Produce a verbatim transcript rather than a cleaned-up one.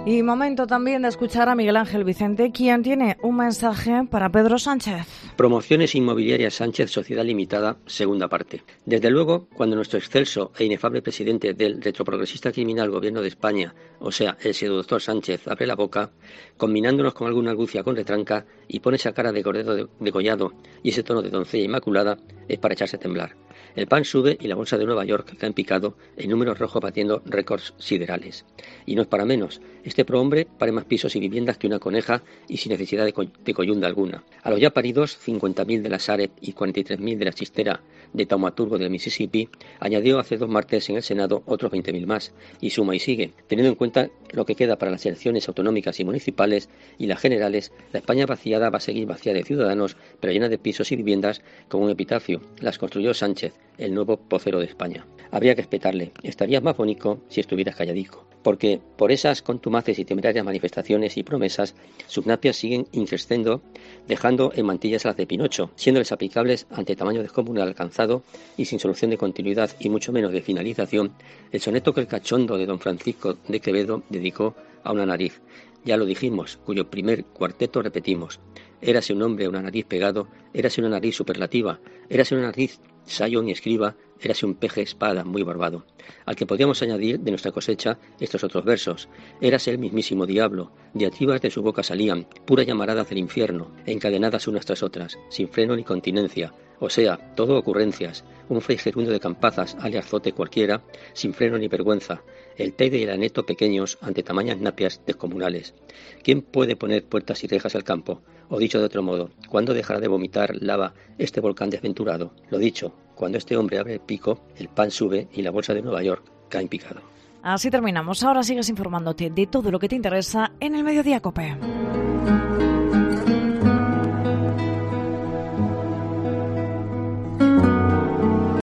Y momento también de escuchar a Miguel Ángel Vicente, quien tiene un mensaje para Pedro Sánchez. Promociones Inmobiliarias Sánchez Sociedad Limitada, segunda parte. Desde luego, cuando nuestro excelso e inefable presidente del retroprogresista criminal Gobierno de España, o sea, el señor Sánchez, abre la boca, combinándonos con alguna argucia con retranca, y pone esa cara de cordero degollado y ese tono de doncella inmaculada, es para echarse a temblar. El pan sube y la bolsa de Nueva York cae en picado en números rojos batiendo récords siderales. Y no es para menos. Este prohombre pare más pisos y viviendas que una coneja y sin necesidad de, co- de coyunda alguna. A los ya paridos cincuenta mil de la Sareb y cuarenta y tres mil de la chistera de Taumaturgo del Mississippi, añadió hace dos martes en el Senado otros veinte mil más. Y suma y sigue. Teniendo en cuenta lo que queda para las elecciones autonómicas y municipales y las generales, la España vaciada va a seguir vacía de ciudadanos, pero llena de pisos y viviendas con un epitafio. Las construyó Sánchez, el nuevo vocero de España. Habría que respetarle. Estarías más bonito si estuvieras calladico. Porque por esas contumaces y temerarias manifestaciones y promesas, sus napias siguen increciendo, dejando en mantillas a las de Pinocho, siéndoles aplicables ante tamaño descomunal alcanzado y sin solución de continuidad y mucho menos de finalización, el soneto que el cachondo de don Francisco de Quevedo dedicó a una nariz. Ya lo dijimos, cuyo primer cuarteto repetimos. Érase un hombre a una nariz pegado, érase una nariz superlativa, érase una nariz sayón y escriba, érase un peje espada muy barbado, al que podíamos añadir de nuestra cosecha estos otros versos. Érase el mismísimo diablo, diatribas de su boca salían, puras llamaradas del infierno, encadenadas unas tras otras, sin freno ni continencia, o sea, todo ocurrencias, un fray gerundo de campazas, alias zote cualquiera, sin freno ni vergüenza, el teide y el aneto pequeños ante tamañas napias descomunales. ¿Quién puede poner puertas y rejas al campo? O dicho de otro modo, ¿cuándo dejará de vomitar lava este volcán desventurado? Lo dicho, cuando este hombre abre el pico, el pan sube y la bolsa de Nueva York cae en picado. Así terminamos. Ahora sigues informándote de todo lo que te interesa en el Mediodía COPE.